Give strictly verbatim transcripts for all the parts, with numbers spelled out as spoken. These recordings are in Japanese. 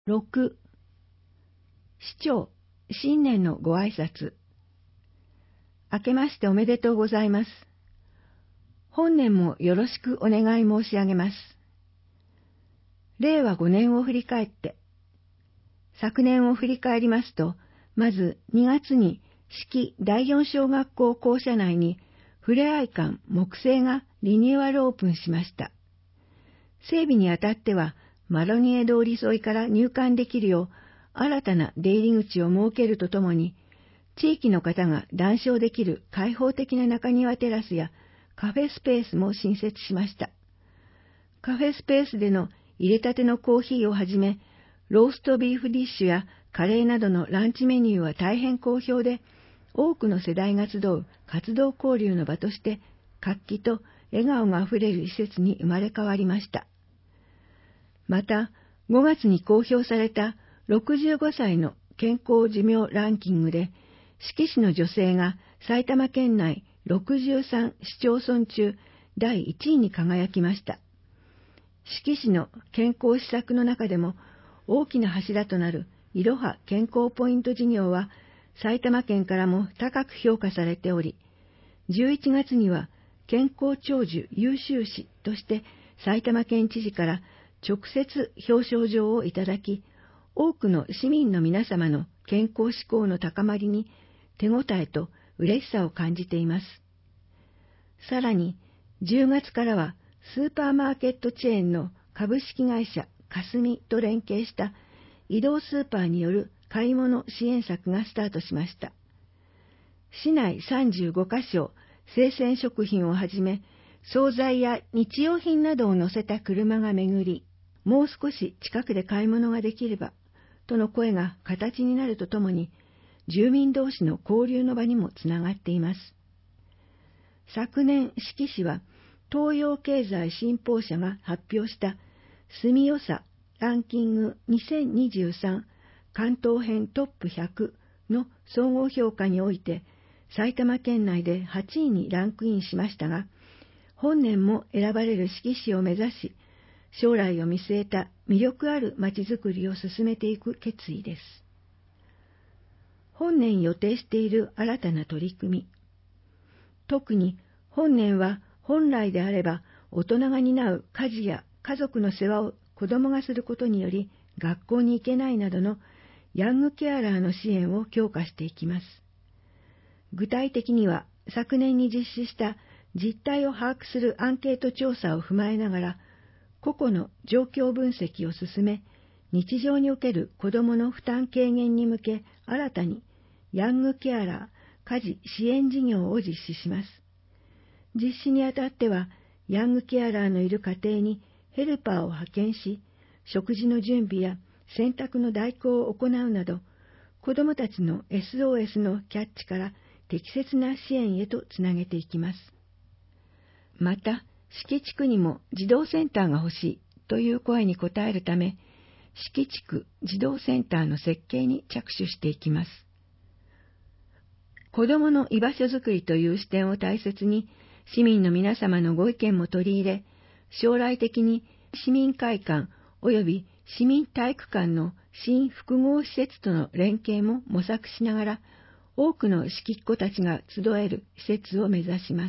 ろく、市長、新年のご挨拶。明けましておめでとうございます。本年もよろしくお願い申し上げます。れいわごねんを振り返って、昨年を振り返りますと、まずにがつに志木だいよん小学校校舎内にふれあい館木製がリニューアルオープンしました。整備にあたっては、マロニエ通り沿いから入館できるよう、新たな出入り口を設けるとともに、地域の方が談笑できる開放的な中庭テラスやカフェスペースも新設しました。カフェスペースでの入れたてのコーヒーをはじめ、ローストビーフディッシュやカレーなどのランチメニューは大変好評で、多くの世代が集う活動交流の場として、活気と笑顔があふれる施設に生まれ変わりました。また、ごがつに公表されたろくじゅうごさいの健康寿命ランキングで、志木市の女性が埼玉県内ろくじゅうさん市町村中だいいちいに輝きました。志木市の健康施策の中でも大きな柱となるいろは健康ポイント事業は埼玉県からも高く評価されており、じゅういちがつには健康長寿優秀市として埼玉県知事から直接表彰状をいただき、多くの市民の皆様の健康志向の高まりに手応えと嬉しさを感じています。さらに、じゅうがつからはスーパーマーケットチェーンの株式会社かすみと連携した移動スーパーによる買い物支援策がスタートしました。市内さんじゅうごかしょ生鮮食品をはじめ、惣菜や日用品などを乗せた車が巡り、もう少し近くで買い物ができれば、との声が形になるとともに、住民同士の交流の場にもつながっています。昨年、志木市は、東洋経済新報社が発表した住みよさランキングにせんにじゅうさん関東編トップひゃくの総合評価において、埼玉県内ではちいにランクインしましたが、本年も選ばれる志木市を目指し、将来を見据えた魅力あるまちづくりを進めていく決意です。本年予定している新たな取り組み。特に本年は本来であれば大人が担う家事や家族の世話を子供がすることにより学校に行けないなどのヤングケアラーの支援を強化していきます。具体的には昨年に実施した実態を把握するアンケート調査を踏まえながら、個々の状況分析を進め、日常における子どもの負担軽減に向け、新たにヤングケアラー家事支援事業を実施します。実施にあたっては、ヤングケアラーのいる家庭にヘルパーを派遣し、食事の準備や洗濯の代行を行うなど、子どもたちの エスオーエス のキャッチから適切な支援へとつなげていきます。また、志木地区にも児童センターが欲しいという声に応えるため、志木地区児童センターの設計に着手していきます。子どもの居場所づくりという視点を大切に、市民の皆様のご意見も取り入れ、将来的に市民会館及び市民体育館の新複合施設との連携も模索しながら、多くの志木っ子たちが集える施設を目指します。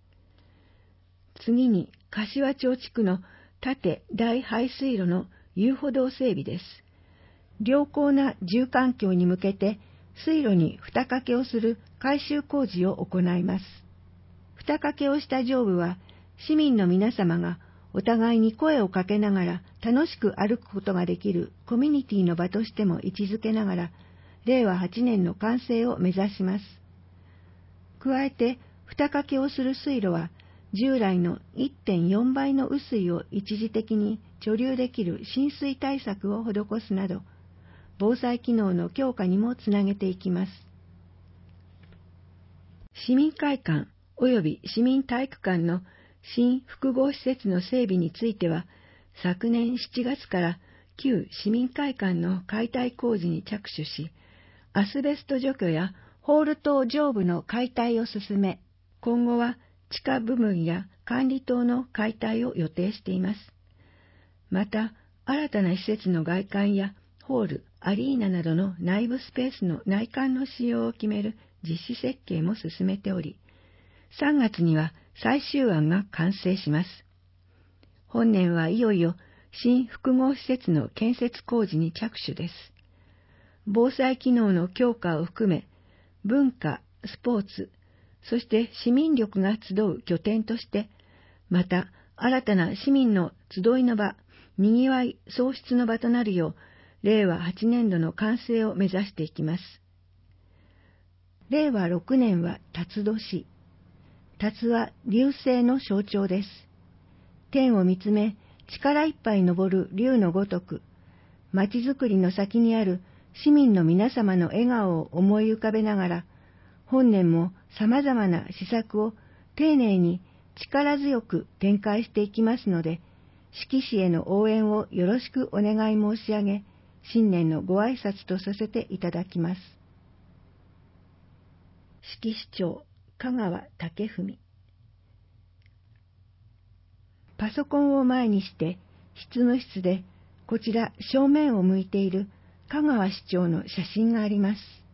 次に、柏町地区の縦大排水路の遊歩道整備です。良好な住環境に向けて、水路に蓋掛けをする改修工事を行います。蓋掛けをした上部は、市民の皆様がお互いに声をかけながら楽しく歩くことができるコミュニティの場としても位置づけながら、れいわはちねんの完成を目指します。加えて、蓋掛けをする水路は、従来の いってんよんばいの雨水を一時的に貯留できる浸水対策を施すなど、防災機能の強化にもつなげていきます。市民会館及び市民体育館の新複合施設の整備については、昨年しちがつから旧市民会館の解体工事に着手し、アスベスト除去やホール塔上部の解体を進め、今後は地下部分や管理棟の解体を予定しています。また、新たな施設の外観やホール、アリーナなどの内部スペースの内観の仕様を決める実施設計も進めており、さんがつには最終案が完成します。本年はいよいよ新複合施設の建設工事に着手です。防災機能の強化を含め、文化、スポーツ、そして市民力が集う拠点として、また新たな市民の集いの場、にぎわい創出の場となるよう、れいわはちねんどの完成を目指していきます。れいわろくねんは辰年。辰は流星の象徴です。天を見つめ、力いっぱい昇る竜のごとく、町づくりの先にある市民の皆様の笑顔を思い浮かべながら、本年も様々な施策を丁寧に力強く展開していきますので、色紙への応援をよろしくお願い申し上げ、新年のご挨拶とさせていただきます。色紙長、香川武文。パソコンを前にして、執務室でこちら正面を向いている香川市長の写真があります。